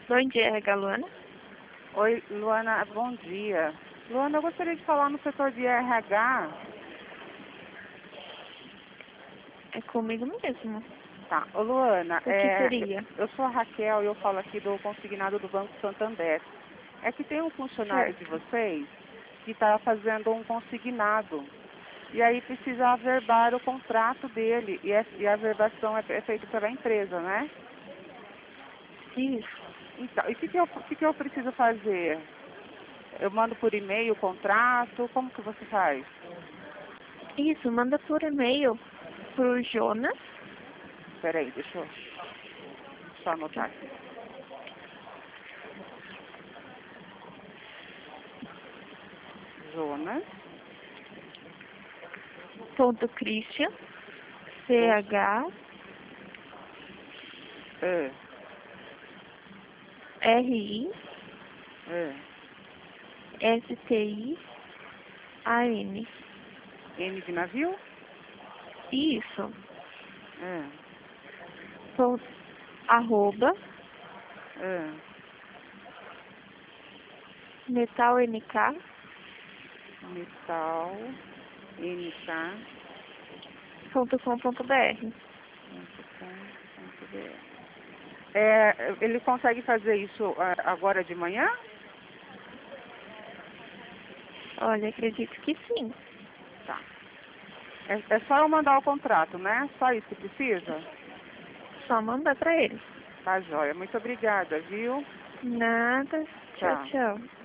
Bom dia, RH Luana. Oi, Luana, bom dia. Luana, eu gostaria de falar no setor de RH. É comigo mesmo. Tá. Ô, Luana, O que seria? eu sou a Raquel e eu falo aqui do consignado do Banco Santander. É que tem um funcionário de vocês que está fazendo um consignado. E aí precisa averbar o contrato dele. E a averbação é feita pela empresa, né? Isso. Então, e o que eu preciso fazer? Eu mando por e-mail o contrato? Como que você faz? Isso, manda por e-mail pro Jonas. Peraí, deixa eu só anotar aqui. Jonas. Christian. CH. RI. STI. AN. N de navio? Isso. Arroba. Metal NK. Metal NK. .com.br. Ele consegue fazer isso agora de manhã? Olha, acredito que sim. Tá. É só eu mandar o contrato, né? Só isso que precisa? Só mandar pra ele. Tá, joia. Muito obrigada, viu? Nada. Tchau, Tchau. tchau.